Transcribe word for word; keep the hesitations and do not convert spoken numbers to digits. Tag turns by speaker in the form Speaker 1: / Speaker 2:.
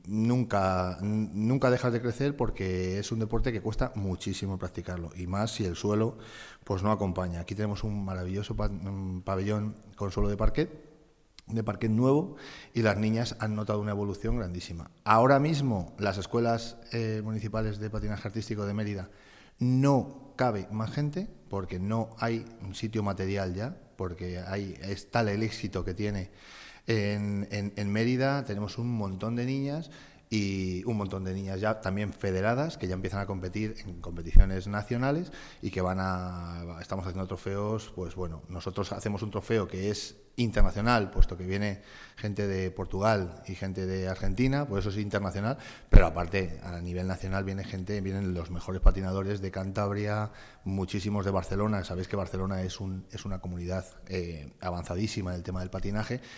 Speaker 1: nunca, nunca dejas de crecer porque es un deporte que cuesta muchísimo practicarlo, y más si el suelo pues no acompaña. Aquí tenemos un maravilloso pa- un pabellón con suelo de parquet, de parquet nuevo, y las niñas han notado una evolución grandísima. Ahora mismo las escuelas eh, municipales de patinaje artístico de Mérida no cabe más gente porque no hay un sitio material ya, porque hay, es tal el éxito que tiene en, en, en Mérida. Tenemos un montón de niñas y un montón de niñas ya también federadas que ya empiezan a competir en competiciones nacionales y que van a... Estamos haciendo trofeos, pues bueno, nosotros hacemos un trofeo que es internacional, puesto que viene gente de Portugal y gente de Argentina, pues eso es internacional, pero aparte a nivel nacional viene gente, vienen los mejores patinadores de Cantabria, muchísimos de Barcelona. Sabéis que Barcelona es, un, es una comunidad eh, avanzadísima en el tema del patinaje,